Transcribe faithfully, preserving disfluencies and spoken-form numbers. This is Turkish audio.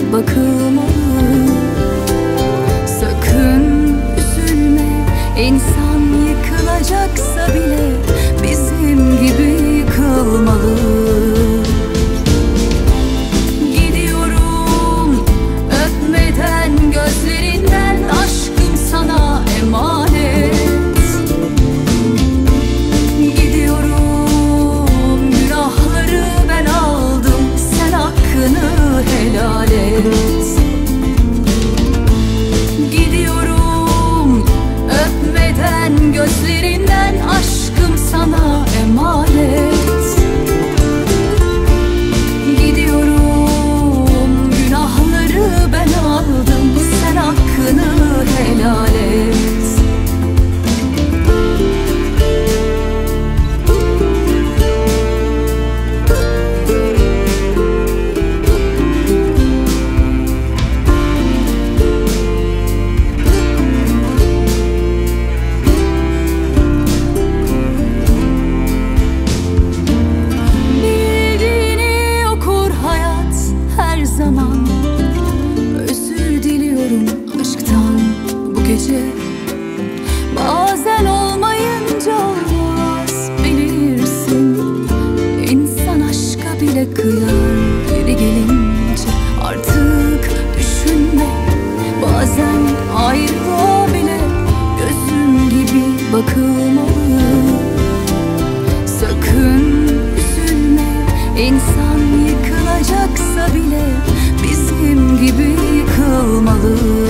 bakılmalı. Sakın üzülme, insan yıkılacaksa bile bizim gibi yıkılmalı. Gidiyorum öpmeden, gözlerinden, aşkım sana emanet. Gidiyorum, günahları ben aldım, sen hakkını helal et. Gidiyorum öpmeden, gözlerinden, aşkım sana emanet. Gidiyorum, günahları ben aldım, sen hakkını helal et. Özür diliyorum aşktan bu gece. Bazen olmayınca olmaz, bilirsin. İnsan aşka bile kıyar, yeri gelince artık düşünme. Bazen ayrılığa bile gözüm gibi bakılmalı. Sakın üzülme, insan yıkılacaksa bile bizim gibi yıkılmalı.